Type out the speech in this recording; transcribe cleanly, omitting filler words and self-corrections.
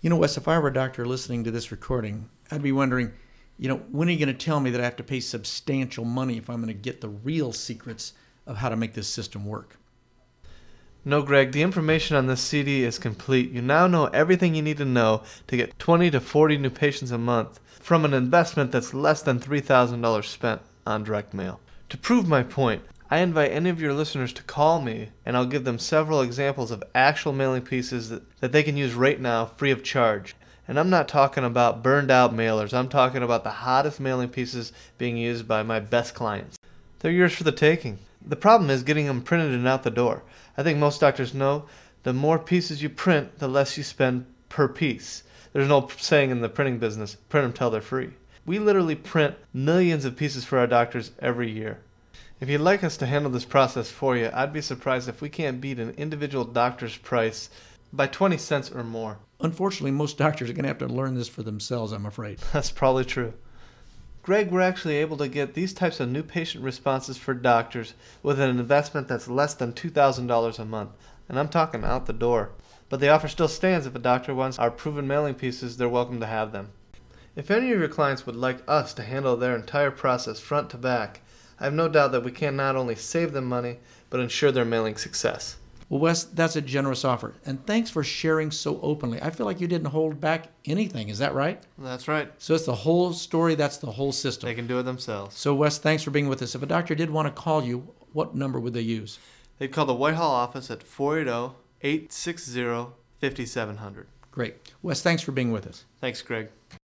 Wes, if I were a doctor listening to this recording, I'd be wondering, when are you going to tell me that I have to pay substantial money if I'm going to get the real secrets of how to make this system work? No, Greg, the information on this CD is complete. You now know everything you need to know to get 20 to 40 new patients a month from an investment that's less than $3,000 spent on direct mail. To prove my point, I invite any of your listeners to call me, and I'll give them several examples of actual mailing pieces that they can use right now free of charge. And I'm not talking about burned out mailers. I'm talking about the hottest mailing pieces being used by my best clients. They're yours for the taking. The problem is getting them printed and out the door. I think most doctors know the more pieces you print, the less you spend per piece. There's no saying in the printing business, print them till they're free. We literally print millions of pieces for our doctors every year. If you'd like us to handle this process for you, I'd be surprised if we can't beat an individual doctor's price by 20 cents or more. Unfortunately, most doctors are going to have to learn this for themselves, I'm afraid. That's probably true. Greg, we're actually able to get these types of new patient responses for doctors with an investment that's less than $2,000 a month. And I'm talking out the door. But the offer still stands. If a doctor wants our proven mailing pieces, they're welcome to have them. If any of your clients would like us to handle their entire process front to back, I have no doubt that we can not only save them money, but ensure their mailing success. Well, Wes, that's a generous offer. And thanks for sharing so openly. I feel like you didn't hold back anything. Is that right? That's right. So it's the whole story. That's the whole system. They can do it themselves. So, Wes, thanks for being with us. If a doctor did want to call you, what number would they use? They'd call the Whitehall office at 480-860-5700. Great. Wes, thanks for being with us. Thanks, Greg.